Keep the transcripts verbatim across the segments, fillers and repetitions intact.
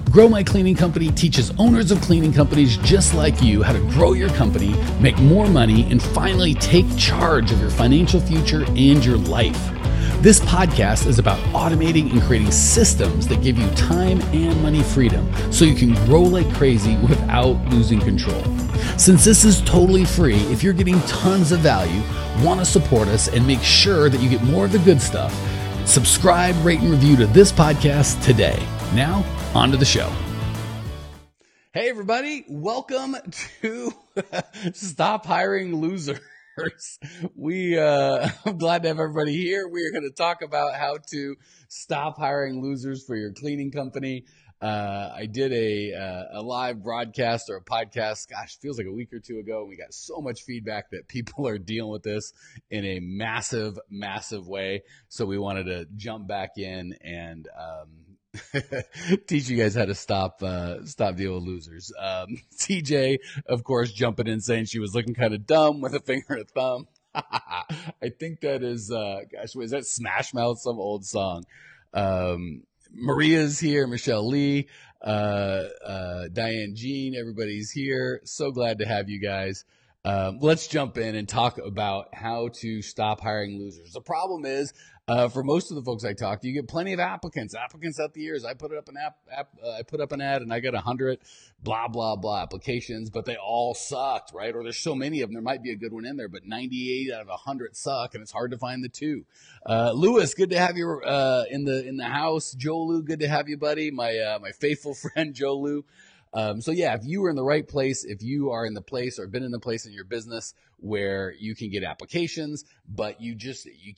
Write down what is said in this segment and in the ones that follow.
Grow My Cleaning Company teaches owners of cleaning companies just like you how to grow your company, make more money, and finally take charge of your financial future and your life. This podcast is about automating and creating systems that give you time and money freedom so you can grow like crazy without losing control. Since this is totally free, if you're getting tons of value, want to support us, and make sure that you get more of the good stuff, subscribe, rate, and review to this podcast today. Now, on to the show. Hey, everybody. Welcome to Stop Hiring Losers. We, uh, I'm glad to have everybody here. We are going to talk about how to stop hiring losers for your cleaning company. Uh, I did a, uh, a live broadcast or a podcast, gosh, feels like a week or two ago. And we got so much feedback that people are dealing with this in a massive, massive way. So we wanted to jump back in and, um, teach you guys how to stop uh, stop dealing with losers. Um, T J, of course, jumping in saying she was looking kind of dumb with a finger and a thumb. I think that is, uh, gosh, is that Smash Mouth, some old song? Um, Maria's here, Michelle Lee, uh, uh, Diane Jean, everybody's here. So glad to have you guys. Um, let's jump in and talk about how to stop hiring losers. The problem is, uh, for most of the folks I talk to, you get plenty of applicants, applicants out the years. I put up an app, app uh, I put up an ad and I got a hundred blah, blah, blah applications, but they all sucked, right? Or there's so many of them. There might be a good one in there, but ninety-eight out of a hundred suck, and it's hard to find the two. Uh, Lewis, good to have you, uh, in the, in the house. Joe Lou, good to have you, buddy. My, uh, my faithful friend, Joe Lou. Um, so yeah, if you are in the right place, if you are in the place or been in the place in your business where you can get applications, but you just, you,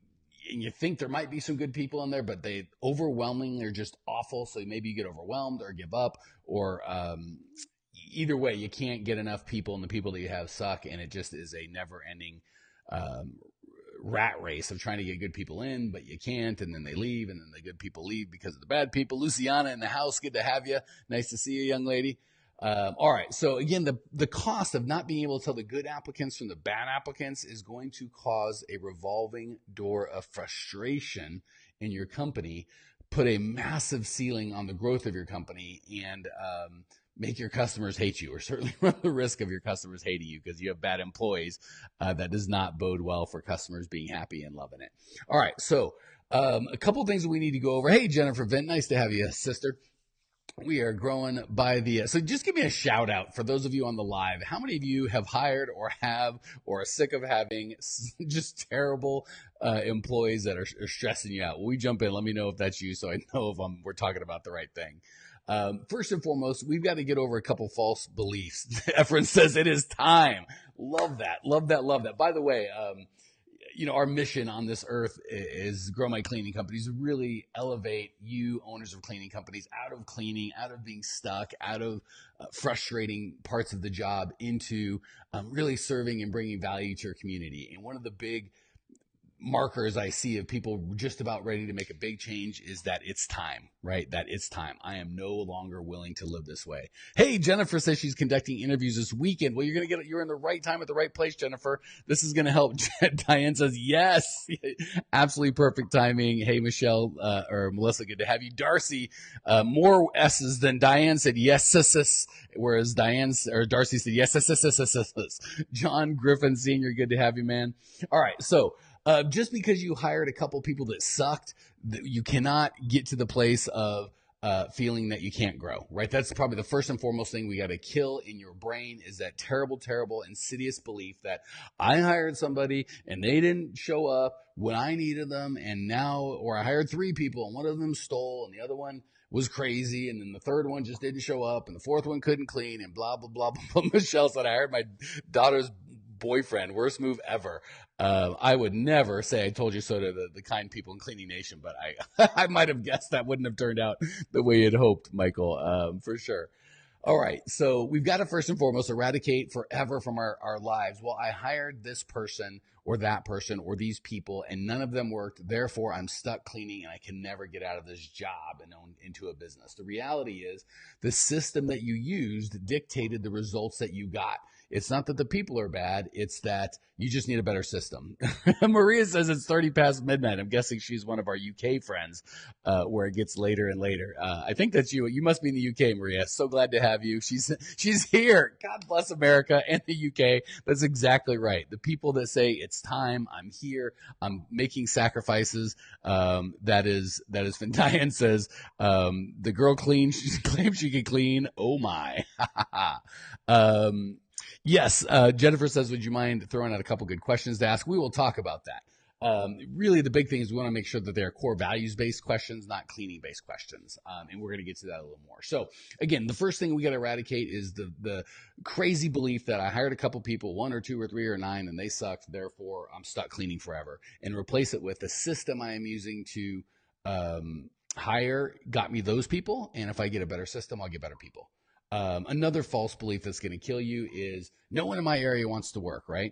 and you think there might be some good people in there, but they overwhelmingly are just awful. So maybe you get overwhelmed or give up, or, um, either way, you can't get enough people and the people that you have suck. And it just is a never ending, um, rat race of trying to get good people in, but you can't, and then they leave, and then the good people leave because of the bad people. Luciana in the house, good to have you. Nice to see you, young lady. Um, all right, so again, the, the cost of not being able to tell the good applicants from the bad applicants is going to cause a revolving door of frustration in your company, put a massive ceiling on the growth of your company, and um, make your customers hate you, or certainly run the risk of your customers hating you because you have bad employees. Uh, that does not bode well for customers being happy and loving it. All right, so um, a couple things that we need to go over. Hey, Jennifer Vint, nice to have you, sister. We are growing by the, so just give me a shout out for those of you on the live. How many of you have hired or have or are sick of having just terrible uh, employees that are, are stressing you out? When we jump in, let me know if that's you so I know if I'm, we're talking about the right thing. Um, first and foremost, we've got to get over a couple false beliefs. Efren says it is time. Love that. Love that. Love that. By the way, um, you know, our mission on this earth is Grow My Cleaning Companies, really elevate you owners of cleaning companies out of cleaning, out of being stuck, out of uh, frustrating parts of the job into um, really serving and bringing value to your community. And one of the big markers I see of people just about ready to make a big change is that it's time, right? That it's time. I am no longer willing to live this way. Hey, Jennifer says she's conducting interviews this weekend. Well, you're going to get, you're in the right time at the right place, Jennifer. This is going to help. Diane says, yes, absolutely perfect timing. Hey, Michelle, uh, or Melissa, good to have you. Darcy, uh, more S's than Diane said, yes, sis, sis, whereas Diane or Darcy said, yes, sis, sis, sis, sis, sis. John Griffin Senior, good to have you, man. All right. So, Uh, just because you hired a couple people that sucked, you cannot get to the place of uh, feeling that you can't grow, right? That's probably the first and foremost thing we got to kill in your brain is that terrible, terrible, insidious belief that I hired somebody and they didn't show up when I needed them, and now, or I hired three people and one of them stole and the other one was crazy, and then the third one just didn't show up, and the fourth one couldn't clean, and blah, blah, blah, blah. Michelle said, I hired my daughter's boyfriend, worst move ever. Uh, I would never say I told you so to the, the kind people in Cleaning Nation, but I I might have guessed that wouldn't have turned out the way you'd hoped, Michael, um, for sure. All right, so we've got to first and foremost eradicate forever from our, our lives. Well, I hired this person or that person or these people, and none of them worked. Therefore, I'm stuck cleaning, and I can never get out of this job and own into a business. The reality is the system that you used dictated the results that you got. It's not that the people are bad. It's that you just need a better system. Maria says it's thirty past midnight. I'm guessing she's one of our U K friends, uh, where it gets later and later. Uh, I think that's you. You must be in the U K, Maria. So glad to have you. She's, she's here. God bless America and the U K. That's exactly right. The people that say it's time, I'm here, I'm making sacrifices. Um, that is, that is, Diane says, um, the girl clean, she claims she can clean. Oh my. um, yes. Uh, Jennifer says, would you mind throwing out a couple good questions to ask? We will talk about that. Um, really, the big thing is we want to make sure that they're core values-based questions, not cleaning-based questions. Um, and we're going to get to that a little more. So, again, the first thing we got to eradicate is the the crazy belief that I hired a couple people, one or two or three or nine, and they sucked, therefore I'm stuck cleaning forever. And replace it with the system I am using to um, hire got me those people, and if I get a better system, I'll get better people. Um, another false belief that's going to kill you is no one in my area wants to work, right?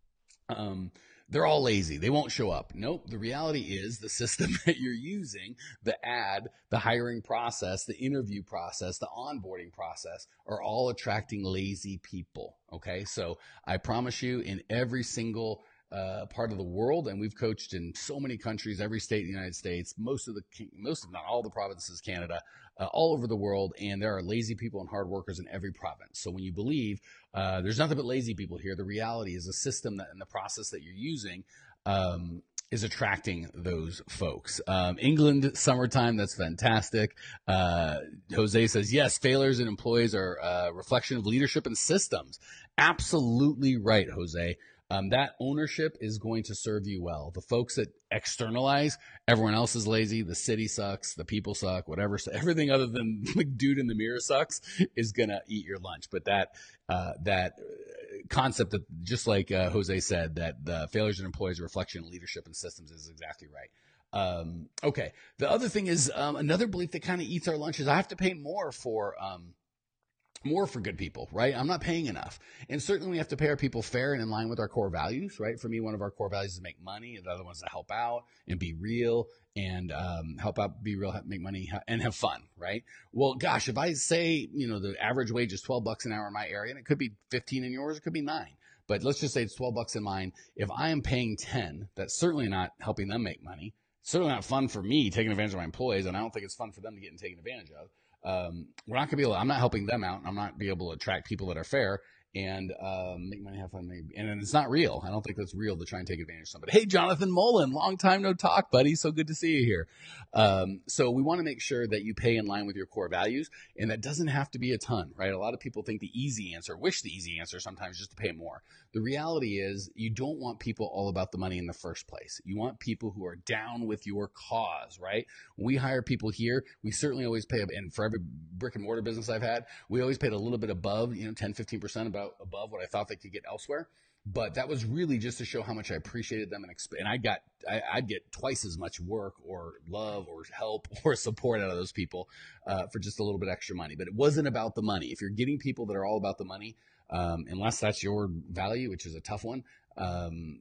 Um, They're all lazy. They won't show up. Nope. The reality is the system that you're using, the ad, the hiring process, the interview process, the onboarding process are all attracting lazy people. Okay. So I promise you in every single uh, part of the world, and we've coached in so many countries, every state in the United States, most of the, most of not all the provinces, Canada, uh, all over the world. And there are lazy people and hard workers in every province. So when you believe uh, there's nothing but lazy people here, the reality is the system that and the process that you're using um, is attracting those folks. Um, England, summertime, that's fantastic. Uh, Jose says, yes, failures in employees are a reflection of leadership and systems. Absolutely right, Jose. Um, that ownership is going to serve you well. The folks that externalize, everyone else is lazy, the city sucks, the people suck, whatever, so everything other than the dude in the mirror sucks is going to eat your lunch. But that uh, that concept that, just like uh, Jose said, that the failures in employees are a reflection of leadership and systems is exactly right. Um, okay. The other thing is um, another belief that kind of eats our lunch is I have to pay more for um, more for good people, right? I'm not paying enough. And certainly we have to pay our people fair and in line with our core values, right? For me, one of our core values is to make money, and the other one's to help out and be real and um, help out, be real, make money, and have fun, right? Well, gosh, if I say, you know, the average wage is twelve bucks an hour in my area, and it could be fifteen in yours, it could be nine. But let's just say it's twelve bucks in mine. If I am paying ten, that's certainly not helping them make money. It's certainly not fun for me taking advantage of my employees, and I don't think it's fun for them to get taken advantage of. Um, we're not gonna be able to, I'm not helping them out. I'm not be able to attract people that are fair and, um, make money, have fun. Maybe. And it's not real. I don't think that's real to try and take advantage of somebody. Hey, Jonathan Mullen, long time no talk, buddy. So good to see you here. Um, so we want to make sure that you pay in line with your core values, and that doesn't have to be a ton, right? A lot of people think the easy answer, wish the easy answer sometimes just to pay more. The reality is you don't want people all about the money in the first place. You want people who are down with your cause, right? When we hire people here, we certainly always pay, and for every brick and mortar business I've had, we always paid a little bit above, you know, ten, fifteen percent about above what I thought they could get elsewhere. But that was really just to show how much I appreciated them. And, exp- and I got, I, I'd get twice as much work or love or help or support out of those people uh, for just a little bit extra money. But it wasn't about the money. If you're getting people that are all about the money, um, unless that's your value, which is a tough one, um,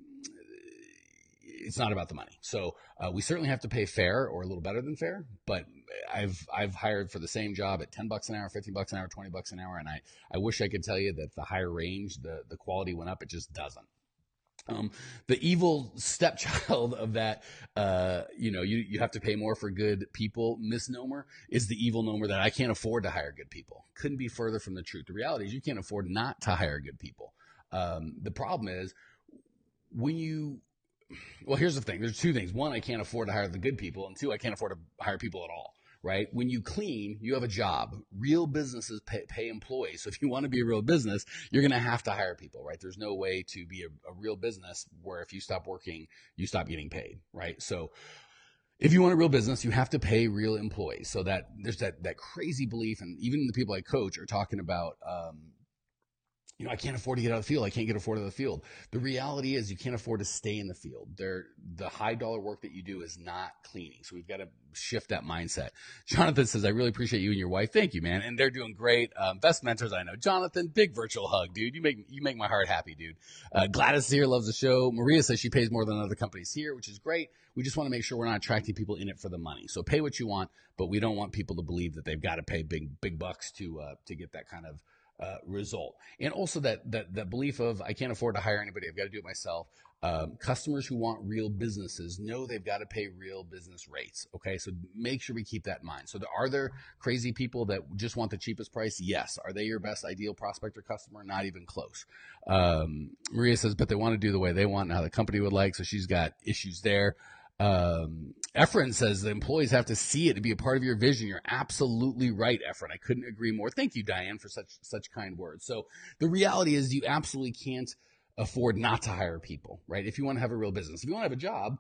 it's not about the money. So uh, we certainly have to pay fair or a little better than fair, but I've I've hired for the same job at ten bucks an hour, fifteen bucks an hour, twenty bucks an hour, and I, I wish I could tell you that the higher range, the, the quality went up. It just doesn't. Um, the evil stepchild of that, uh, you know, you, you have to pay more for good people misnomer is the evil nomer that I can't afford to hire good people. Couldn't be further from the truth. The reality is you can't afford not to hire good people. Um, the problem is when you, well, here's the thing. There's two things. One, I can't afford to hire the good people. And two, I can't afford to hire people at all. Right? When you clean, you have a job. Real businesses pay, pay employees. So if you want to be a real business, you're going to have to hire people, right? There's no way to be a, a real business where if you stop working, you stop getting paid, right? So if you want a real business, you have to pay real employees. So that there's that, that crazy belief. And even the people I coach are talking about, um, you know, I can't afford to get out of the field. I can't get afford out of the field. The reality is you can't afford to stay in the field. There, the high dollar work that you do is not cleaning. So we've got to shift that mindset. Jonathan says, I really appreciate you and your wife. Thank you, man. And they're doing great. Um, best mentors I know. Jonathan, big virtual hug, dude. You make, you make my heart happy, dude. Uh, Gladys here loves the show. Maria says she pays more than other companies here, which is great. We just want to make sure we're not attracting people in it for the money. So pay what you want, but we don't want people to believe that they've got to pay big, big bucks to, uh, to get that kind of, uh, result. And also that, that, that belief of I can't afford to hire anybody. I've got to do it myself. Um, customers who want real businesses know they've got to pay real business rates. Okay. So make sure we keep that in mind. So there, are there crazy people that just want the cheapest price? Yes. Are they your best ideal prospect or customer? Not even close. Um, Maria says, but they want to do the way they want and how the company would like. So she's got issues there. Um, Efren says the employees have to see it to be a part of your vision. You're absolutely right, Efren. I couldn't agree more. Thank you, Diane, for such, such kind words. So the reality is you absolutely can't afford not to hire people, right? If you want to have a real business, if you want to have a job,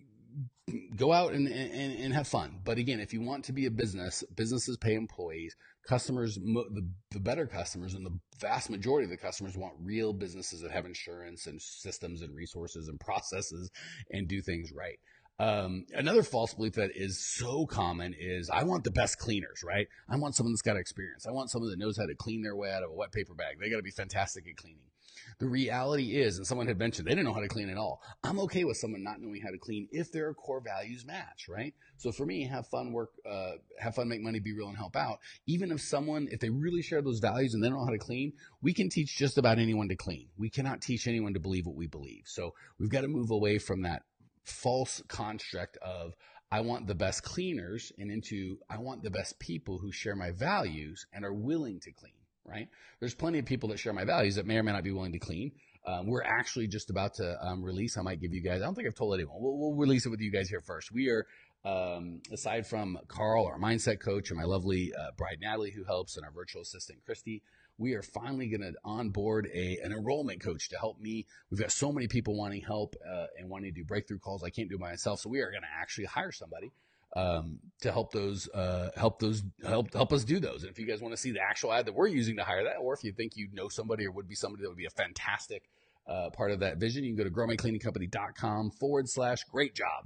go out and, and, and have fun. But again, if you want to be a business, businesses pay employees. Customers, the, the better customers and the vast majority of the customers want real businesses that have insurance and systems and resources and processes and do things right. Um, another false belief that is so common is I want the best cleaners, right? I want someone that's got experience. I want someone that knows how to clean their way out of a wet paper bag. They got to be fantastic at cleaning. The reality is, and someone had mentioned, they didn't know how to clean at all. I'm okay with someone not knowing how to clean if their core values match, right? So for me, have fun, work, uh, have fun, make money, be real, and help out. Even if someone, if they really share those values and they don't know how to clean, we can teach just about anyone to clean. We cannot teach anyone to believe what we believe. So we've got to move away from that false construct of I want the best cleaners and into I want the best people who share my values and are willing to clean. Right? There's plenty of people that share my values that may or may not be willing to clean. Um, we're actually just about to um, release. I might give you guys, I don't think I've told anyone. We'll, we'll release it with you guys here first. We are, um, aside from Carl, our mindset coach, and my lovely uh, bride, Natalie, who helps, and our virtual assistant, Christy, we are finally going to onboard a, an enrollment coach to help me. We've got so many people wanting help uh, and wanting to do breakthrough calls. I can't do it by myself. So we are going to actually hire somebody um, to help those, uh, help those, help, help us do those. And if you guys want to see the actual ad that we're using to hire that, or if you think you know somebody or would be somebody that would be a fantastic, uh, part of that vision, you can go to grow my cleaning company dot com forward slash great job.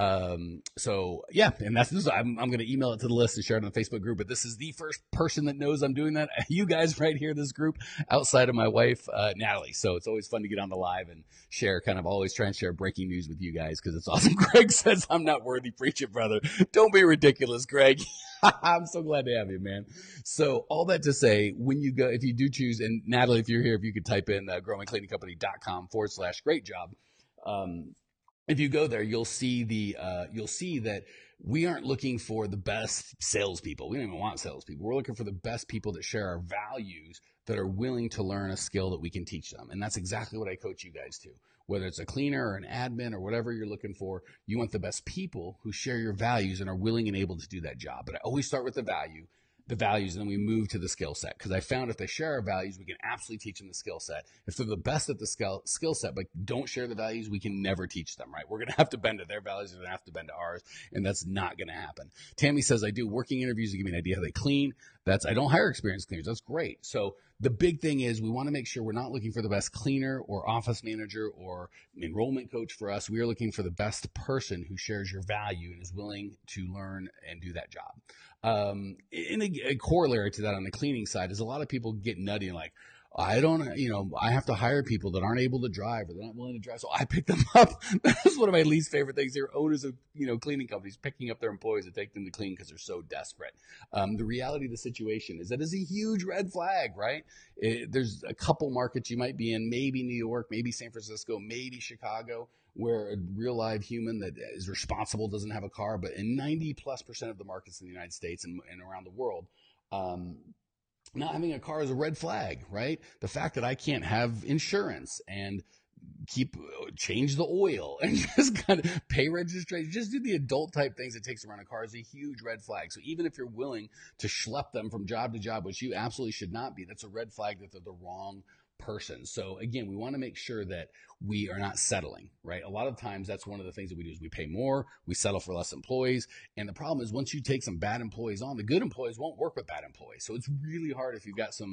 Um, so yeah, and that's this. I'm, I'm going to email it to the list and share it on the Facebook group, but this is the first person that knows I'm doing that. You guys right here, this group outside of my wife, uh, Natalie. So it's always fun to get on the live and share, kind of always try and share breaking news with you guys. Cause it's awesome. Greg says I'm not worthy. Preach it, brother. Don't be ridiculous, Greg. I'm so glad to have you, man. So all that to say, when you go, if you do choose, and Natalie, if you're here, if you could type in uh, grow my cleaning company dot com forward slash great job. Um, If you go there, you'll see the uh, you'll see that we aren't looking for the best salespeople. We don't even want salespeople. We're looking for the best people that share our values, that are willing to learn a skill that we can teach them. And that's exactly what I coach you guys to. Whether it's a cleaner or an admin or whatever you're looking for, you want the best people who share your values and are willing and able to do that job. But I always start with the value. the values, and then we move to the skill set. Because I found if they share our values, we can absolutely teach them the skill set. If they're the best at the skill skill set, but don't share the values, we can never teach them, right? We're going to have to bend to their values, and have to bend to ours, and that's not going to happen. Tammy says, I do working interviews to give me an idea how they clean. That's, I don't hire experienced cleaners. That's great. So the big thing is we want to make sure we're not looking for the best cleaner or office manager or enrollment coach for us. We are looking for the best person who shares your value and is willing to learn and do that job. Um, and a, a corollary to that on the cleaning side is a lot of people get nutty and like, I don't, you know, I have to hire people that aren't able to drive or they're not willing to drive. So I pick them up. That's one of my least favorite things here. Owners of, you know, cleaning companies picking up their employees and take them to clean because they're so desperate. Um, the reality of the situation is that is a huge red flag, right? It, there's a couple markets you might be in, maybe New York, maybe San Francisco, maybe Chicago, where a real live human that is responsible doesn't have a car. But in ninety plus percent of the markets in the United States and, and around the world, um, not having a car is a red flag, right? The fact that I can't have insurance and keep change the oil and just kind of pay registration, just do the adult type things it takes to run a car is a huge red flag. So even if you're willing to schlep them from job to job, which you absolutely should not be, that's a red flag that they're the wrong person. So again, we want to make sure that we are not settling, right? A lot of times that's one of the things that we do is we pay more, we settle for less employees. And the problem is once you take some bad employees on, the good employees won't work with bad employees. So it's really hard if you've got some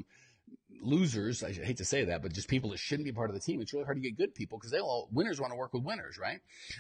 losers, I hate to say that, but just people that shouldn't be part of the team. It's really hard to get good people because they all, winners want to work with winners, right?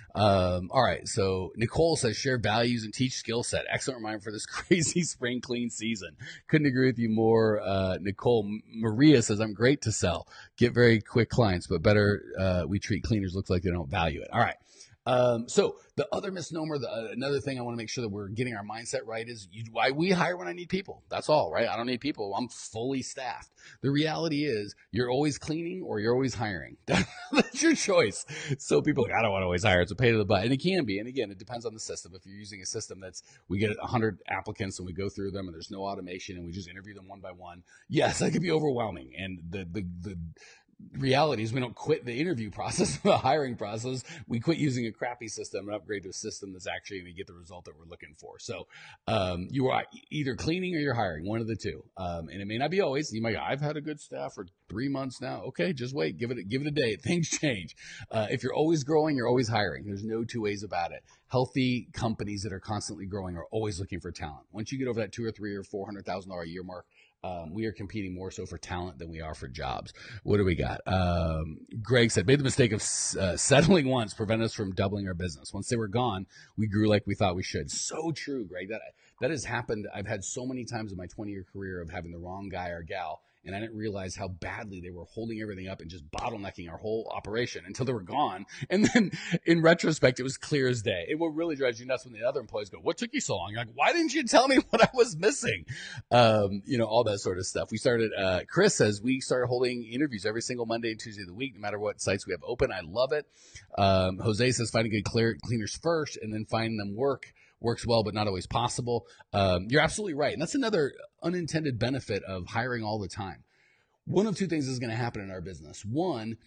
Um, all right. So Nicole says share values and teach skill set. Excellent reminder for this crazy spring clean season. Couldn't agree with you more. Uh, Nicole Maria says I'm great to sell, get very quick clients, but better, uh, we treat cleaners looks like they don't value it. All right. Um, so the other misnomer, the, uh, another thing I want to make sure that we're getting our mindset right is you, why we hire when I need people. That's all, right? I don't need people. I'm fully staffed. The reality is you're always cleaning or you're always hiring. That's your choice. So people are like, I don't want to always hire. It's a pain in the butt. And it can be. And again, it depends on the system. If you're using a system that's, we get a hundred applicants and we go through them and there's no automation and we just interview them one by one. Yes, that could be overwhelming. And the, the, the, reality is we don't quit the interview process, the hiring process. We quit using a crappy system and upgrade to a system that's actually going to get the result that we're looking for. So um, you are either cleaning or you're hiring, one of the two. Um, and it may not be always. You might go, I've had a good staff for three months now. Okay, just wait. Give it, give it a day. Things change. Uh, if you're always growing, you're always hiring. There's no two ways about it. Healthy companies that are constantly growing are always looking for talent. Once you get over that two or three or four hundred thousand dollars a year mark, Um, we are competing more so for talent than we are for jobs. What do we got? Um, Greg said, made the mistake of uh, settling once, prevent us from doubling our business. Once they were gone, we grew like we thought we should. So true, Greg. That that has happened. I've had so many times in my twenty-year career of having the wrong guy or gal, and I didn't realize how badly they were holding everything up and just bottlenecking our whole operation until they were gone. And then in retrospect, it was clear as day. It what really drives you nuts when the other employees go, what took you so long? You're like, why didn't you tell me what I was missing? Um, you know, all that sort of stuff. We started, uh, Chris says we started holding interviews every single Monday and Tuesday of the week, no matter what sites we have open. I love it. Um, Jose says finding good clear, cleaners first and then finding them work. Works well, but not always possible. Um, you're absolutely right. And that's another unintended benefit of hiring all the time. One of two things is going to happen in our business. One,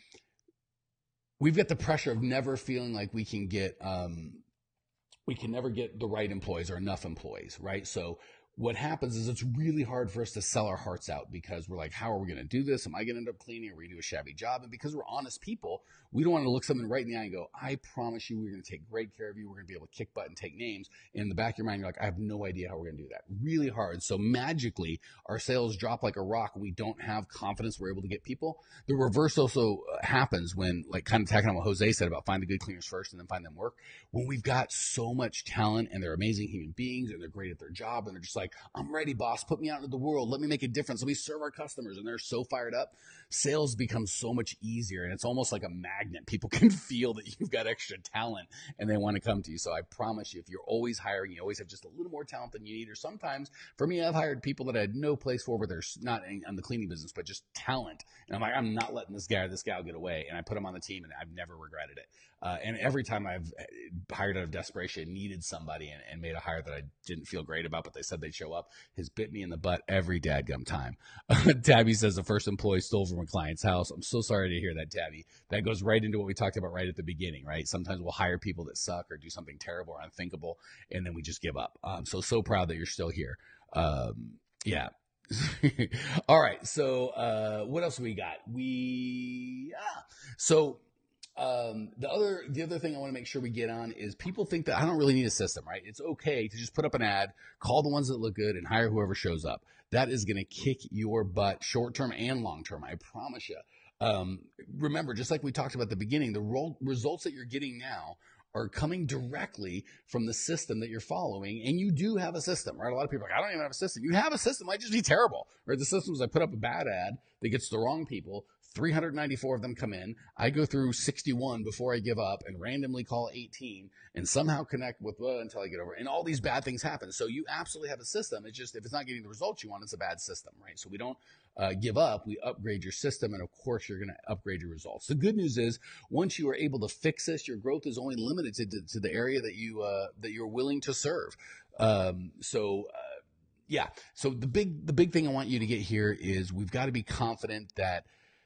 we've got the pressure of never feeling like we can get, um, we can never get the right employees or enough employees, right? So what happens is it's really hard for us to sell our hearts out because we're like, how are we going to do this? Am I going to end up cleaning? Are we going to do a shabby job? And because we're honest people, we don't want to look someone right in the eye and go, I promise you we're going to take great care of you. We're going to be able to kick butt and take names. And in the back of your mind, you're like, I have no idea how we're going to do that. Really hard. So magically, our sales drop like a rock. We don't have confidence we're able to get people. The reverse also happens when, like, kind of tacking on what Jose said about find the good cleaners first and then find them work. When we've got so much talent and they're amazing human beings and they're great at their job and they're just like, I'm ready, boss. Put me out into the world. Let me make a difference. Let me serve our customers. And they're so fired up. Sales becomes so much easier. And it's almost like a magnet. People can feel that you've got extra talent and they want to come to you. So I promise you, if you're always hiring, you always have just a little more talent than you need. Or sometimes, for me, I've hired people that I had no place for, where they're not in, in the cleaning business, but just talent. And I'm like, I'm not letting this guy or this gal get away. And I put them on the team and I've never regretted it. Uh, and every time I've hired out of desperation, needed somebody and, and made a hire that I didn't feel great about, but they said they'd show up, has bit me in the butt every dadgum time. Tabby says the first employee stole from a client's house. I'm so sorry to hear that, Tabby. That goes right into what we talked about right at the beginning, right? Sometimes we'll hire people that suck or do something terrible or unthinkable, and then we just give up. Um, so, so proud that you're still here. Um, yeah. All right. So, uh, what else we got? We, ah, so, Um, the other, the other thing I want to make sure we get on is people think that I don't really need a system, right? It's okay to just put up an ad, call the ones that look good and hire whoever shows up. That is going to kick your butt short-term and long-term. I promise you. Um, remember, just like we talked about at the beginning, the role, results that you're getting now are coming directly from the system that you're following. And you do have a system, right? A lot of people are like, I don't even have a system. You have a system. It might just be terrible, right? The system is I put up a bad ad that gets to the wrong people. three hundred ninety-four of them come in. I go through sixty-one before I give up and randomly call eighteen and somehow connect with uh, until I get over it. And all these bad things happen. So you absolutely have a system. It's just, if it's not getting the results you want, it's a bad system, right? So we don't uh, give up. We upgrade your system. And of course, you're going to upgrade your results. The good news is once you are able to fix this, your growth is only limited to, to, to the area that you, uh, that you're willing to serve. Um, so, uh, yeah. So the big, the big thing I want you to get here is we've got to be confident that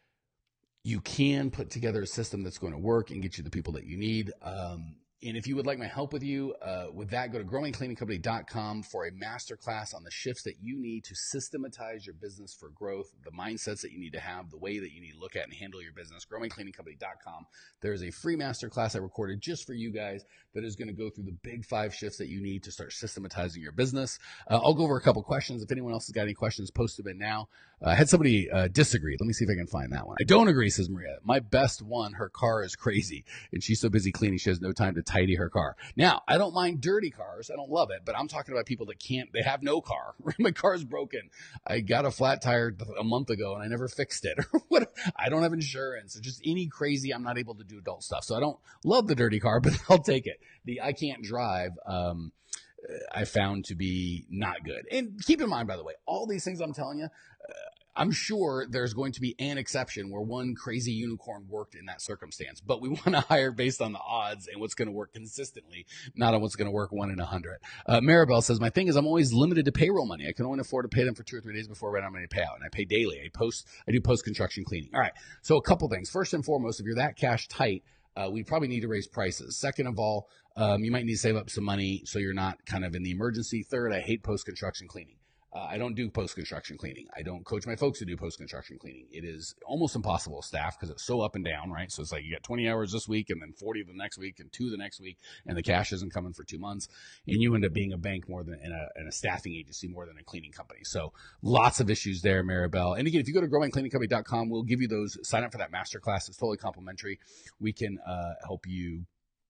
you can put together a system that's going to work and get you the people that you need. Um, and if you would like my help with you, uh, with that, go to growing cleaning company dot com for a masterclass on the shifts that you need to systematize your business for growth, the mindsets that you need to have, the way that you need to look at and handle your business. growing cleaning company dot com. There's a free masterclass I recorded just for you guys that is going to go through the big five shifts that you need to start systematizing your business. Uh, I'll go over a couple questions. If anyone else has got any questions, post them in now. Uh, I had somebody uh, disagree. Let me see if I can find that one. I don't agree, says Maria. My best one, her car is crazy, and she's so busy cleaning she has no time to tidy her car. Now, I don't mind dirty cars. I don't love it, but I'm talking about people that can't, they have no car. My car is broken. I got a flat tire a month ago, and I never fixed it. What? I don't have insurance. Just any crazy, I'm not able to do adult stuff. So I don't love the dirty car, but I'll take it. The I can't drive, um, I found to be not good. And keep in mind, by the way, all these things I'm telling you, uh, I'm sure there's going to be an exception where one crazy unicorn worked in that circumstance, but we want to hire based on the odds and what's going to work consistently, not on what's going to work one in a hundred. Uh, Maribel says, my thing is I'm always limited to payroll money. I can only afford to pay them for two or three days before I run out of money to pay out. And I pay daily. I post, I do post-construction cleaning. All right. So a couple things. First and foremost, if you're that cash tight, uh, we probably need to raise prices. Second of all, um, you might need to save up some money so you're not kind of in the emergency. Third, I hate post-construction cleaning. Uh, I don't do post-construction cleaning. I don't coach my folks to do post-construction cleaning. It is almost impossible to staff because it's so up and down, right? So it's like you got twenty hours this week and then forty the next week and two the next week, and the cash isn't coming for two months. And you end up being a bank more than in a, in a staffing agency more than a cleaning company. So lots of issues there, Maribel. And again, if you go to grow my cleaning company dot com, we'll give you those. Sign up for that masterclass. It's totally complimentary. We can uh, help you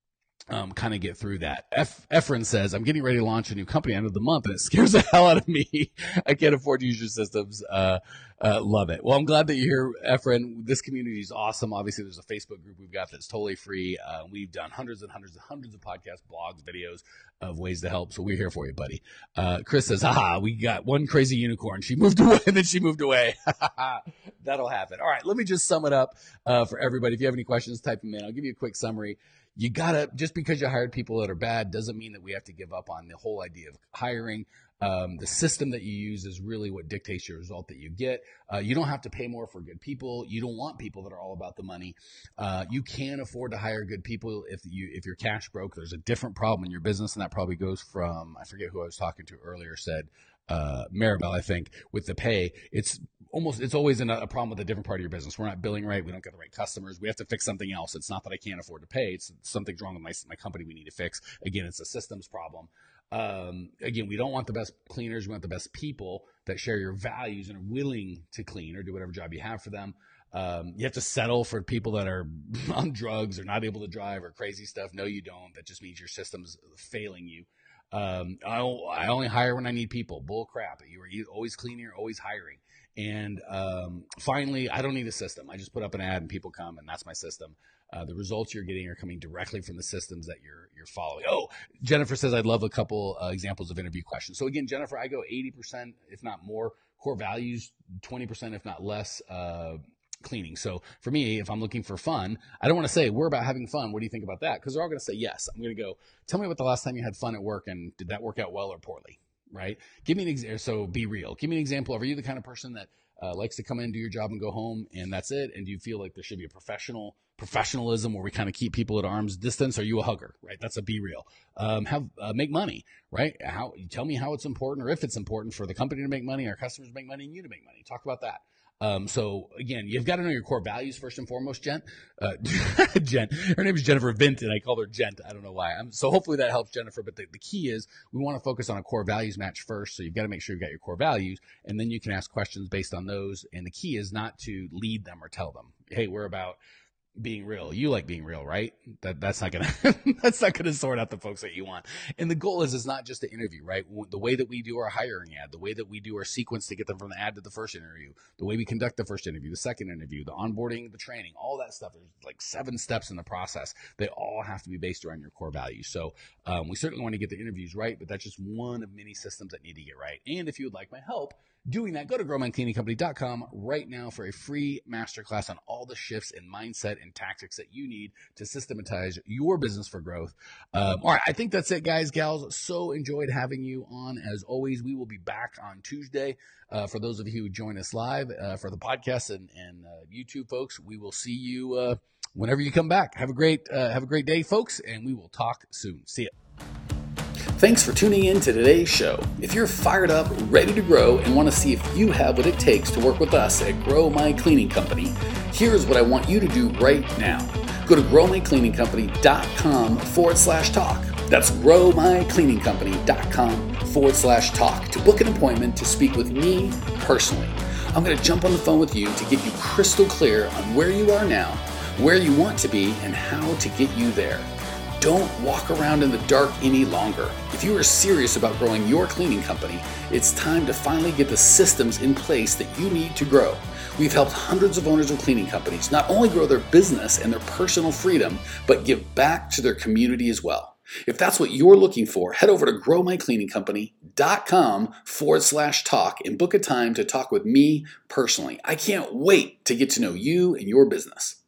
Um, kind of get through that. F- Efren says, I'm getting ready to launch a new company end of the month, and it scares the hell out of me. I can't afford to use your systems. Uh, uh, love it. Well, I'm glad that you're here, Efren. This community is awesome. Obviously, there's a Facebook group we've got that's totally free. Uh, we've done hundreds and hundreds and hundreds of podcasts, blogs, videos of ways to help. So we're here for you, buddy. Uh, Chris says, haha, we got one crazy unicorn. She moved away, and then she moved away. That'll happen. All right, let me just sum it up uh, for everybody. If you have any questions, type them in. I'll give you a quick summary. You gotta, just because you hired people that are bad doesn't mean that we have to give up on the whole idea of hiring. Um, the system that you use is really what dictates your result that you get. Uh, you don't have to pay more for good people. You don't want people that are all about the money. Uh, you can afford to hire good people if you if you're cash broke. There's a different problem in your business, and that probably goes from, I forget who I was talking to earlier, said uh, Maribel, I think, with the pay. It's almost, it's always in a, a problem with a different part of your business. We're not billing right. We don't get the right customers. We have to fix something else. It's not that I can't afford to pay. It's something's wrong with my, my company we need to fix. Again, it's a systems problem. Um, again, we don't want the best cleaners. We want the best people that share your values and are willing to clean or do whatever job you have for them. Um, you have to settle for people that are on drugs or not able to drive or crazy stuff. No, you don't. That just means your system's failing you. Um, I, I only hire when I need people. Bull crap. You are always cleaning, you're always hiring. And um, finally, I don't need a system. I just put up an ad and people come, and that's my system. Uh, the results you're getting are coming directly from the systems that you're you're following. Oh, Jennifer says, I'd love a couple uh, examples of interview questions. So again, Jennifer, I go eighty percent, if not more, core values, twenty percent, if not less, uh, cleaning. So for me, if I'm looking for fun, I don't want to say we're about having fun. What do you think about that? Because they're all going to say yes. I'm going to go, tell me about the last time you had fun at work, and did that work out well or poorly? Right? Give me an example. So be real. Give me an example. Are you the kind of person that uh, likes to come in, do your job, and go home, and that's it? And do you feel like there should be a professional professionalism where we kind of keep people at arm's distance? Are you a hugger? Right? That's a be real. Um, have uh, make money. Right? How? Tell me how it's important, or if it's important for the company to make money, our customers to make money, and you to make money. Talk about that. Um, so again, you've got to know your core values first and foremost, Jen. Uh, Jen, her name is Jennifer Vinton. I call her Gent. I don't know why. I'm, so hopefully that helps, Jennifer. But the, the key is we want to focus on a core values match first. So you've got to make sure you've got your core values, and then you can ask questions based on those. And the key is not to lead them or tell them, hey, we're about being real. You like being real, right? That that's not gonna that's not gonna sort out the folks that you want. And the goal is is not just to interview, right? The way that we do our hiring ad, the way that we do our sequence to get them from the ad to the first interview, the way we conduct the first interview, the second interview, the onboarding, the training, all that stuff. There's like seven steps in the process. They all have to be based around your core values. So um, we certainly want to get the interviews right, but that's just one of many systems that need to get right. And if you would like my help doing that, go to grow my cleaning company dot com right now for a free masterclass on all the shifts in mindset and tactics that you need to systematize your business for growth. Um, all right, I think that's it, guys, gals. So enjoyed having you on. As always, we will be back on Tuesday. Uh, for those of you who join us live uh, for the podcast and, and uh, YouTube folks, we will see you uh, whenever you come back. Have a great uh, have a great day, folks, and we will talk soon. See ya. Thanks for tuning in to today's show. If you're fired up, ready to grow, and want to see if you have what it takes to work with us at Grow My Cleaning Company, here's what I want you to do right now. Go to grow my cleaning company dot com forward slash talk. That's grow my cleaning company dot com forward slash talk to book an appointment to speak with me personally. I'm going to jump on the phone with you to get you crystal clear on where you are now, where you want to be, and how to get you there. Don't walk around in the dark any longer. If you are serious about growing your cleaning company, it's time to finally get the systems in place that you need to grow. We've helped hundreds of owners of cleaning companies not only grow their business and their personal freedom, but give back to their community as well. If that's what you're looking for, head over to growmycleaningcompany.com forward slash talk and book a time to talk with me personally. I can't wait to get to know you and your business.